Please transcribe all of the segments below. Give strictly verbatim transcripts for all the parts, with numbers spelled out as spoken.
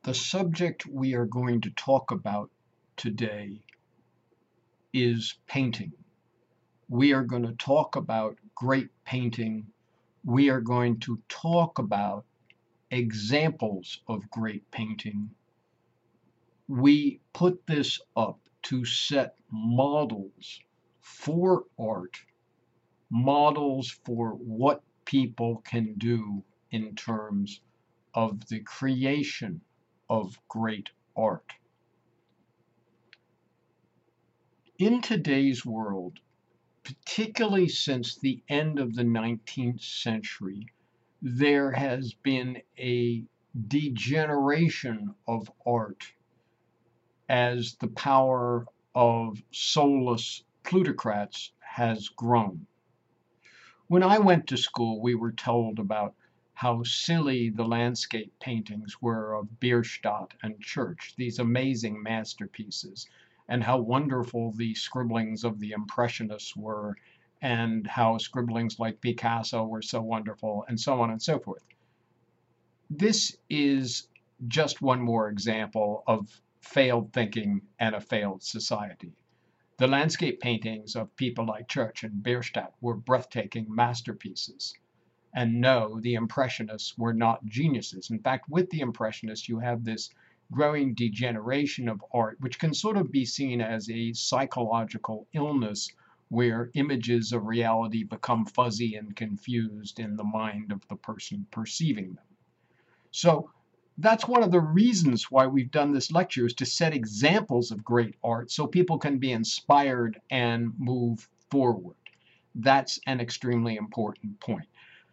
The subject we are going to talk about today is painting. We are going to talk about great painting. We are going to talk about examples of great painting. We put this up to set models for art, models for what people can do in terms of the creation of great art. In today's world, particularly since the end of the nineteenth century, there has been a degeneration of art as the power of soulless plutocrats has grown. When I went to school, we were told about how silly the landscape paintings were of Bierstadt and Church, these amazing masterpieces, and how wonderful the scribblings of the Impressionists were, and how scribblings like Picasso were so wonderful, and so on and so forth. This is just one more example of failed thinking and a failed society. The landscape paintings of people like Church and Bierstadt were breathtaking masterpieces. And no, the Impressionists were not geniuses. In fact, with the Impressionists, you have this growing degeneration of art, which can sort of be seen as a psychological illness where images of reality become fuzzy and confused in the mind of the person perceiving them. So that's one of the reasons why we've done this lecture, is to set examples of great art so people can be inspired and move forward. That's an extremely important point.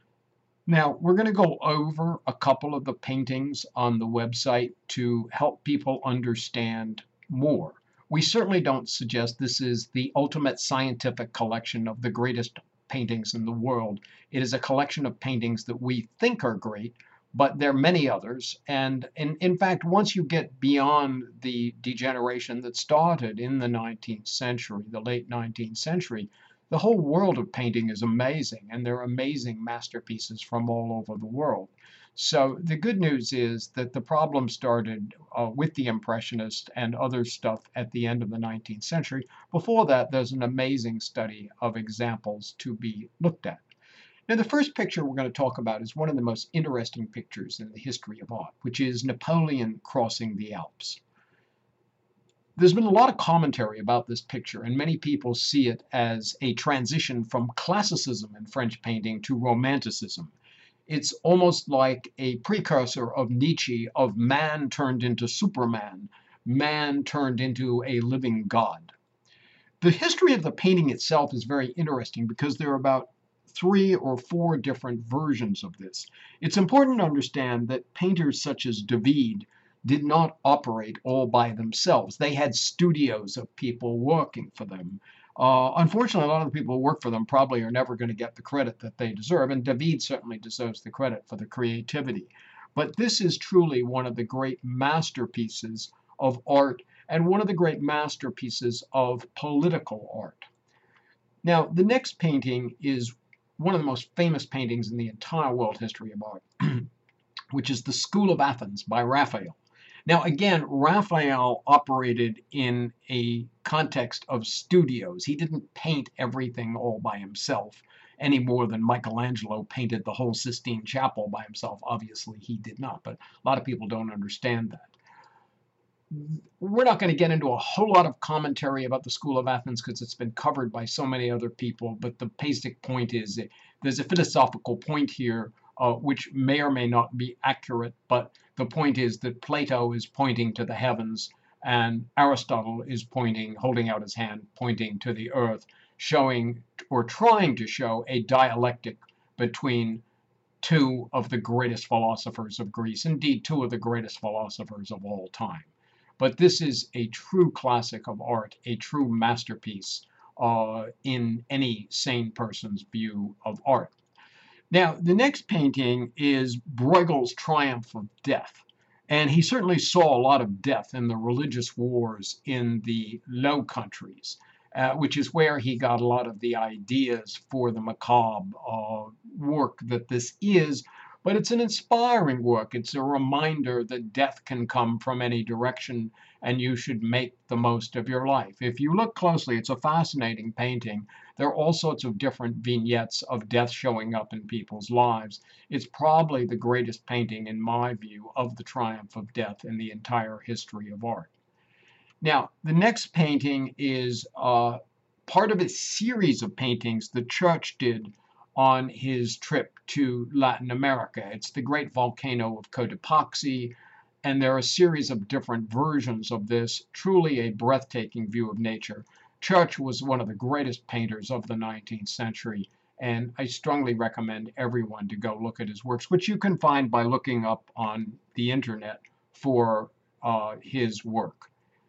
Now, we're going to go over a couple of the paintings on the website to help people understand more. We certainly don't suggest this is the ultimate scientific collection of the greatest paintings in the world. It is a collection of paintings that we think are great, but there are many others. And in, in fact, once you get beyond the degeneration that started in the nineteenth century, the late nineteenth century, the whole world of painting is amazing, and there are amazing masterpieces from all over the world. So the good news is that the problem started uh, with the Impressionists and other stuff at the end of the nineteenth century. Before that, there's an amazing study of examples to be looked at. Now, the first picture we're going to talk about is one of the most interesting pictures in the history of art, which is Napoleon crossing the Alps. There's been a lot of commentary about this picture, and many people see it as a transition from classicism in French painting to romanticism. It's almost like a precursor of Nietzsche, of man turned into Superman, man turned into a living god. The history of the painting itself is very interesting because there are about three or four different versions of this. It's important to understand that painters such as David did not operate all by themselves. They had studios of people working for them. Uh, unfortunately, a lot of the people who work for them probably are never going to get the credit that they deserve, and David certainly deserves the credit for the creativity. But this is truly one of the great masterpieces of art, and one of the great masterpieces of political art. Now, the next painting is one of the most famous paintings in the entire world history of art, which is The School of Athens by Raphael. Now, again, Raphael operated in a context of studios. He didn't paint everything all by himself any more than Michelangelo painted the whole Sistine Chapel by himself. Obviously, he did not, but a lot of people don't understand that. We're not going to get into a whole lot of commentary about the School of Athens because it's been covered by so many other people, but the basic point is that there's a philosophical point here uh, which may or may not be accurate, but the point is that Plato is pointing to the heavens and Aristotle is pointing, holding out his hand, pointing to the earth, showing or trying to show a dialectic between two of the greatest philosophers of Greece, indeed two of the greatest philosophers of all time. But this is a true classic of art, a true masterpiece uh, in any sane person's view of art. Now, the next painting is Bruegel's Triumph of Death. And he certainly saw a lot of death in the religious wars in the Low Countries, uh, which is where he got a lot of the ideas for the macabre uh, work that this is. but it's an inspiring work. It's a reminder that death can come from any direction and you should make the most of your life. If you look closely, it's a fascinating painting. There are all sorts of different vignettes of death showing up in people's lives. It's probably the greatest painting, in my view, of the triumph of death in the entire history of art. Now, the next painting is uh, part of a series of paintings the Church did on his trip to Latin America. It's the great volcano of Cotopaxi, and there are a series of different versions of this, truly a breathtaking view of nature. Church was one of the greatest painters of the nineteenth century, and I strongly recommend everyone to go look at his works, which you can find by looking up on the internet for uh, his work.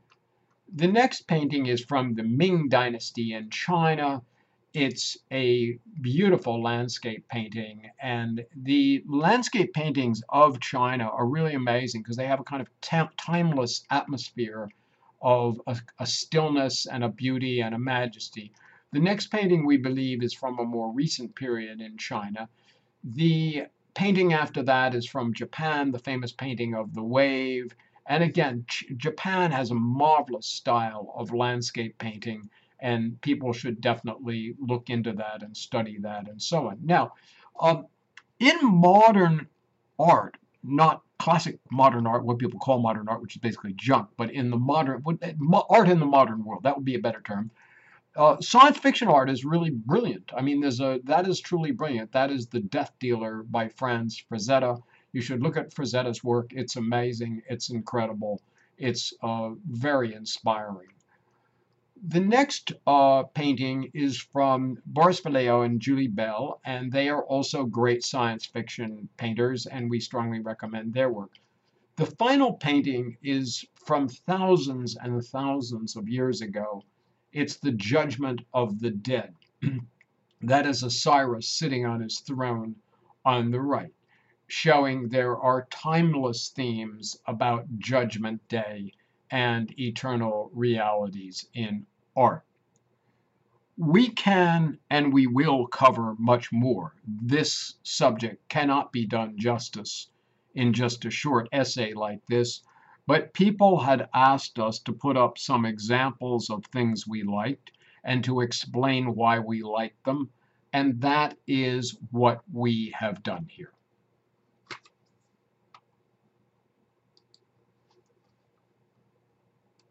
The next painting is from the Ming Dynasty in China. It's a beautiful landscape painting, and the landscape paintings of China are really amazing because they have a kind of timeless atmosphere of a, a stillness and a beauty and a majesty. The next painting, we believe, is from a more recent period in China. The painting after that is from Japan, the famous painting of the wave. And again, Japan has a marvelous style of landscape painting, and people should definitely look into that and study that and so on. Now, um, in modern art, not classic modern art, what people call modern art, which is basically junk, but in the modern, art in the modern world, that would be a better term. Uh, science fiction art is really brilliant. I mean, there's a that is truly brilliant. That is The Death Dealer by Franz Frazetta. You should look at Frazetta's work. It's amazing. It's incredible. It's uh, very inspiring. The next uh, painting is from Boris Vallejo and Julie Bell, and they are also great science fiction painters, and we strongly recommend their work. The final painting is from thousands and thousands of years ago. It's The Judgment of the Dead. That is Osiris sitting on his throne on the right, showing there are timeless themes about Judgment Day and eternal realities in art. We can and we will cover much more. This subject cannot be done justice in just a short essay like this, but people had asked us to put up some examples of things we liked and to explain why we liked them, and that is what we have done here.